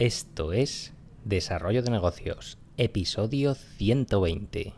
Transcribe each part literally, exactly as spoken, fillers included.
Esto es Desarrollo de Negocios, episodio ciento veinte.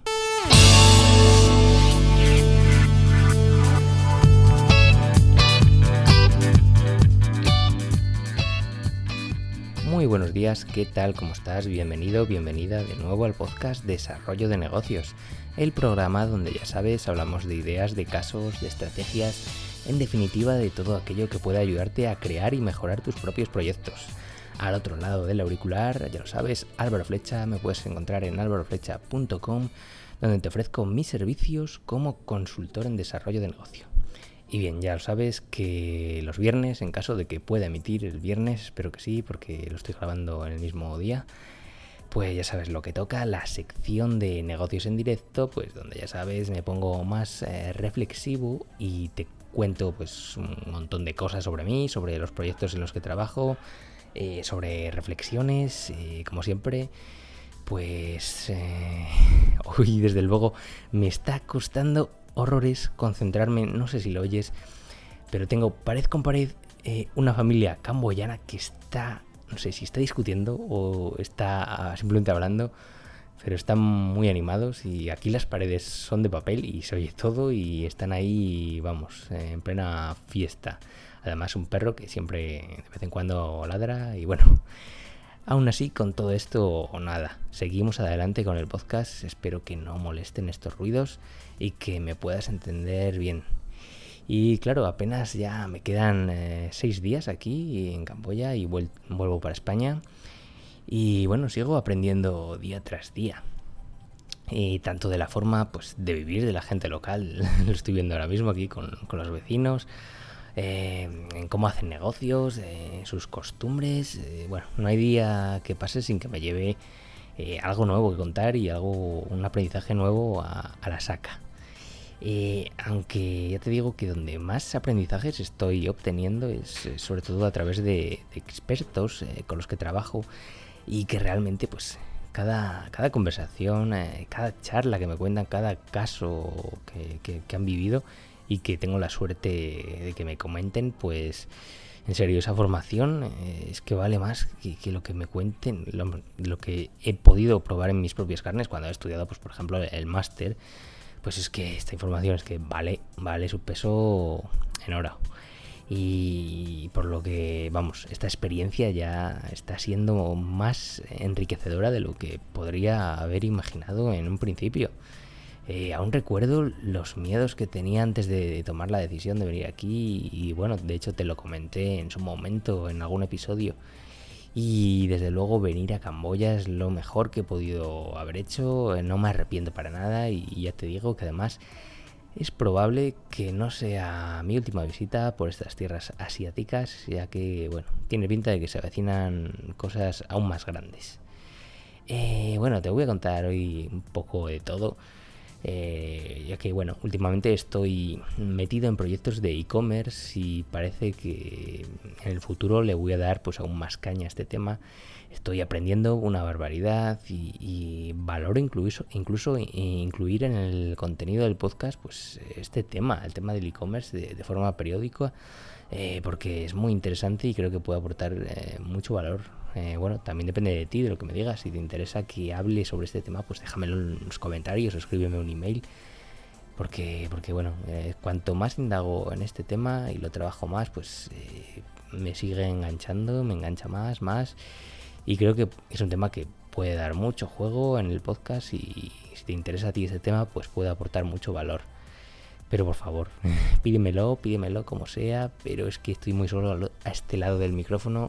Muy buenos días, ¿qué tal? ¿Cómo estás? Bienvenido, bienvenida de nuevo al podcast Desarrollo de Negocios, el programa donde ya sabes, hablamos de ideas, de casos, de estrategias, en definitiva de todo aquello que pueda ayudarte a crear y mejorar tus propios proyectos. Al otro lado del auricular, ya lo sabes, Álvaro Flecha, me puedes encontrar en álvaro flecha punto com, donde te ofrezco mis servicios como consultor en desarrollo de negocio. Y bien, ya lo sabes que los viernes, en caso de que pueda emitir el viernes, espero que sí, porque lo estoy grabando en el mismo día, pues ya sabes lo que toca, la sección de negocios en directo, pues donde ya sabes me pongo más eh, reflexivo y te cuento pues un montón de cosas sobre mí, sobre los proyectos en los que trabajo, eh, sobre reflexiones, eh, como siempre. Pues eh, hoy desde luego me está costando horrores concentrarme, no sé si lo oyes, pero tengo pared con pared eh, una familia camboyana que está, no sé si está discutiendo o está simplemente hablando, pero están muy animados y aquí las paredes son de papel y se oye todo y están ahí, vamos, en plena fiesta. Además un perro que siempre de vez en cuando ladra y bueno, aún así con todo esto nada, seguimos adelante con el podcast, espero que no molesten estos ruidos y que me puedas entender bien. Y claro, apenas ya me quedan eh, seis días aquí en Camboya y vuel- vuelvo para España. Y bueno, sigo aprendiendo día tras día. Y tanto de la forma pues de vivir de la gente local, lo estoy viendo ahora mismo aquí con, con los vecinos, eh, en cómo hacen negocios, eh, sus costumbres. Eh, bueno, no hay día que pase sin que me lleve eh, algo nuevo que contar y algo, un aprendizaje nuevo a, a la saca. Eh, aunque ya te digo que donde más aprendizajes estoy obteniendo es eh, sobre todo a través de, de expertos eh, con los que trabajo y que realmente pues cada, cada conversación, eh, cada charla que me cuentan, cada caso que, que, que han vivido y que tengo la suerte de que me comenten, pues en serio esa formación eh, es que vale más que, que lo que me cuenten, lo, lo que he podido probar en mis propias carnes cuando he estudiado pues por ejemplo el máster. Pues es que esta información es que vale, vale su peso en oro. Y por lo que, vamos, esta experiencia ya está siendo más enriquecedora de lo que podría haber imaginado en un principio. Eh, aún recuerdo los miedos que tenía antes de tomar la decisión de venir aquí y bueno, de hecho te lo comenté en su momento en algún episodio. Y desde luego venir a Camboya es lo mejor que he podido haber hecho, no me arrepiento para nada y ya te digo que además es probable que no sea mi última visita por estas tierras asiáticas, ya que bueno, tiene pinta de que se avecinan cosas aún más grandes. Eh, bueno, te voy a contar hoy un poco de todo. Eh, ya que bueno, últimamente estoy metido en proyectos de e-commerce y parece que en el futuro le voy a dar pues aún más caña a este tema. Estoy aprendiendo una barbaridad y, y valoro incluso, incluso incluir en el contenido del podcast pues este tema, el tema del e-commerce de, de forma periódica, eh, porque es muy interesante y creo que puede aportar eh, mucho valor. Eh, bueno, también depende de ti, de lo que me digas. Si te interesa que hable sobre este tema, pues déjamelo en los comentarios o escríbeme un email. Porque, porque bueno, eh, cuanto más indago en este tema y lo trabajo más, pues eh, me sigue enganchando, me engancha más, más. Y creo que es un tema que puede dar mucho juego en el podcast y si te interesa a ti este tema, pues puede aportar mucho valor. Pero por favor, pídemelo, pídemelo como sea, pero es que estoy muy solo a este lado del micrófono.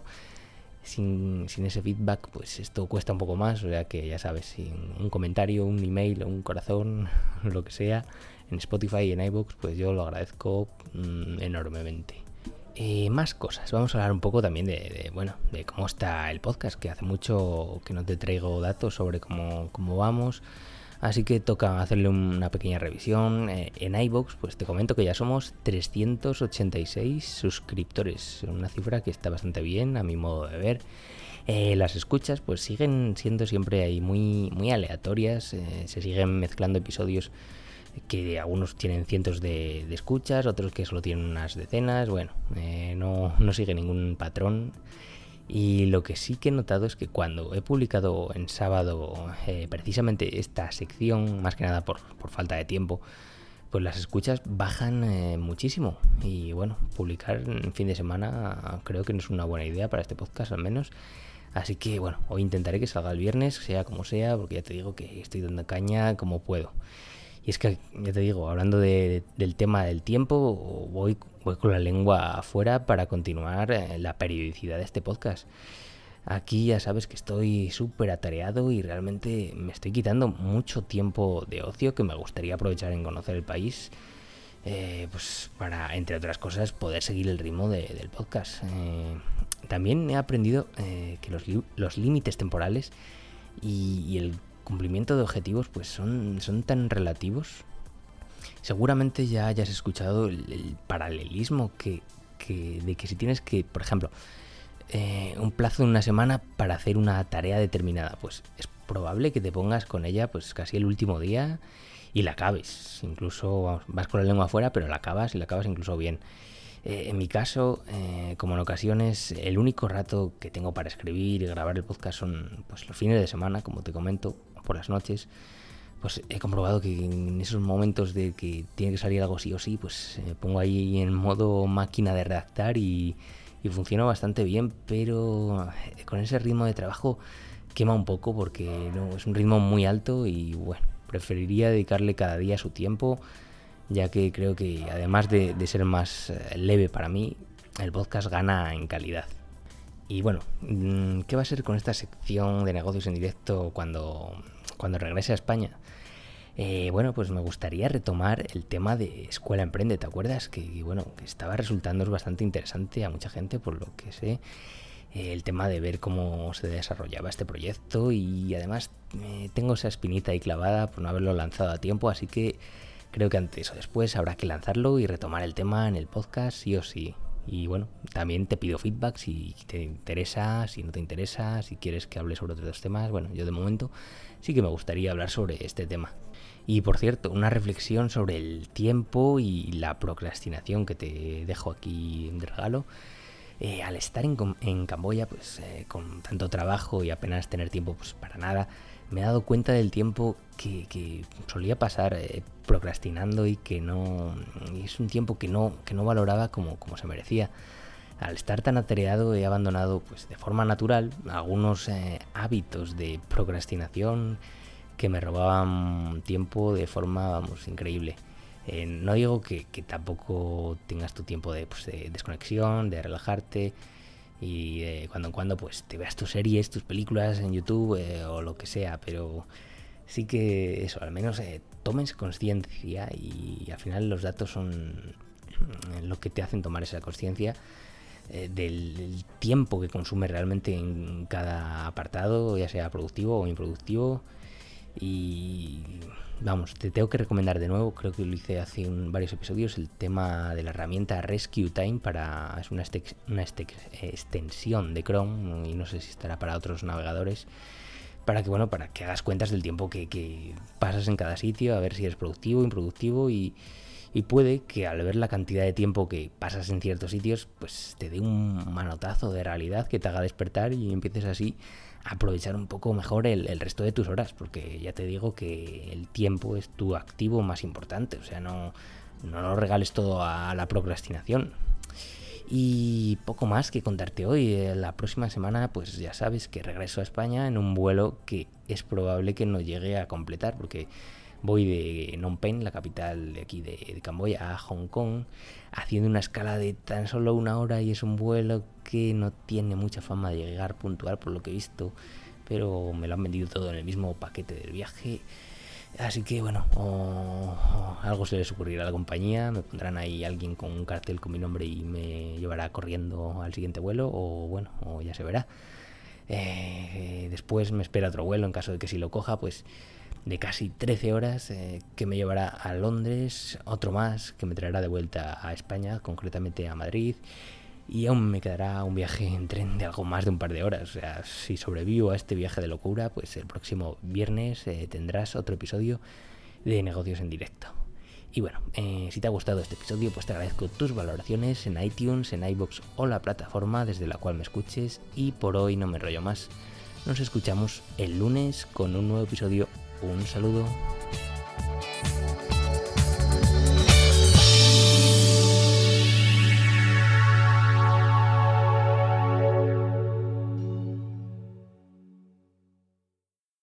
Sin, sin ese feedback pues esto cuesta un poco más, o sea que ya sabes, sin un comentario, un email, un corazón, lo que sea, en Spotify y en iVoox, pues yo lo agradezco mmm, enormemente. Eh, más cosas, vamos a hablar un poco también de, de, bueno, de cómo está el podcast, que hace mucho que no te traigo datos sobre cómo, cómo vamos. Así que toca hacerle una pequeña revisión. Eh, en iVoox, pues te comento que ya somos trescientos ochenta y seis suscriptores, una cifra que está bastante bien a mi modo de ver. Eh, las escuchas pues siguen siendo siempre ahí muy, muy aleatorias, eh, se siguen mezclando episodios que algunos tienen cientos de, de escuchas, otros que solo tienen unas decenas, bueno, eh, no, no sigue ningún patrón. Y lo que sí que he notado es que cuando he publicado en sábado eh, precisamente esta sección, más que nada por, por falta de tiempo, pues las escuchas bajan eh, muchísimo. Y bueno, publicar en fin de semana creo que no es una buena idea para este podcast al menos. Así que bueno, hoy intentaré que salga el viernes, sea como sea, porque ya te digo que estoy dando caña como puedo. Y es que, ya te digo, hablando de, de, del tema del tiempo, voy, voy con la lengua afuera para continuar eh, la periodicidad de este podcast. Aquí ya sabes que estoy súper atareado y realmente me estoy quitando mucho tiempo de ocio que me gustaría aprovechar en conocer el país, eh, pues para, entre otras cosas, poder seguir el ritmo de, del podcast. Eh, también he aprendido eh, que los, los límites temporales y, y el cumplimiento de objetivos pues son, son tan relativos. Seguramente ya hayas escuchado el, el paralelismo que, que de que si tienes que, por ejemplo, eh, un plazo de una semana para hacer una tarea determinada, pues es probable que te pongas con ella pues casi el último día y la acabes. Incluso vamos, vas con la lengua afuera, pero la acabas y la acabas incluso bien. Eh, en mi caso, eh, como en ocasiones, el único rato que tengo para escribir y grabar el podcast son pues los fines de semana, como te comento, por las noches. Pues he comprobado que en esos momentos de que tiene que salir algo sí o sí, pues me pongo ahí en modo máquina de redactar y, y funciona bastante bien, pero con ese ritmo de trabajo quema un poco porque no, es un ritmo muy alto y bueno, preferiría dedicarle cada día su tiempo, ya que creo que además de, de ser más leve para mí, el podcast gana en calidad. Y bueno, ¿qué va a ser con esta sección de negocios en directo cuando, cuando regrese a España? Eh, bueno, pues me gustaría retomar el tema de Escuela Emprende, ¿te acuerdas? Que bueno, que estaba resultando bastante interesante a mucha gente, por lo que sé, eh, el tema de ver cómo se desarrollaba este proyecto y además eh, tengo esa espinita ahí clavada por no haberlo lanzado a tiempo, así que creo que antes o después habrá que lanzarlo y retomar el tema en el podcast sí o sí. Y bueno, también te pido feedback si te interesa, si no te interesa, si quieres que hable sobre otros temas. Bueno, yo de momento sí que me gustaría hablar sobre este tema. Y por cierto, una reflexión sobre el tiempo y la procrastinación que te dejo aquí de regalo. Eh, al estar en, en Camboya, pues eh, con tanto trabajo y apenas tener tiempo pues para nada, me he dado cuenta del tiempo que, que solía pasar eh, procrastinando y que no y es un tiempo que no que no valoraba como, como se merecía. Al estar tan atareado he abandonado pues de forma natural algunos eh, hábitos de procrastinación que me robaban tiempo de forma, vamos, increíble. Eh, no digo que, que tampoco tengas tu tiempo de, pues, de desconexión, de relajarte y de cuando en cuando pues te veas tus series, tus películas en YouTube eh, o lo que sea, pero sí que eso, al menos eh, tomes conciencia y al final los datos son lo que te hacen tomar esa conciencia eh, del, del tiempo que consume realmente en cada apartado, ya sea productivo o improductivo. Y vamos, te tengo que recomendar de nuevo, creo que lo hice hace un, varios episodios, el tema de la herramienta Rescue Time. Para es una, estex, una estex, extensión de Chrome y no sé si estará para otros navegadores, para que bueno para que hagas cuentas del tiempo que, que pasas en cada sitio, a ver si eres productivo, improductivo y, y puede que al ver la cantidad de tiempo que pasas en ciertos sitios pues te dé un manotazo de realidad que te haga despertar y empieces así aprovechar un poco mejor el, el resto de tus horas, porque ya te digo que el tiempo es tu activo más importante, o sea, no, no lo regales todo a la procrastinación. Y poco más que contarte hoy. La próxima semana pues ya sabes que regreso a España en un vuelo que es probable que no llegue a completar, porque voy de Phnom Penh, la capital de aquí de, de Camboya, a Hong Kong, haciendo una escala de tan solo una hora y es un vuelo que no tiene mucha fama de llegar puntual por lo que he visto, pero me lo han vendido todo en el mismo paquete del viaje. Así que bueno, o, o algo se les ocurrirá a la compañía, me pondrán ahí alguien con un cartel con mi nombre y me llevará corriendo al siguiente vuelo, o bueno, o ya se verá. Eh, después me espera otro vuelo en caso de que si lo coja, pues de casi trece horas eh, que me llevará a Londres, otro más que me traerá de vuelta a España, concretamente a Madrid, y aún me quedará un viaje en tren de algo más de un par de horas. O sea, si sobrevivo a este viaje de locura, pues el próximo viernes eh, tendrás otro episodio de Negocios en Directo. Y bueno, eh, si te ha gustado este episodio, pues te agradezco tus valoraciones en iTunes, en iVoox o la plataforma desde la cual me escuches. Y por hoy no me enrollo más. Nos escuchamos el lunes con un nuevo episodio. Un saludo.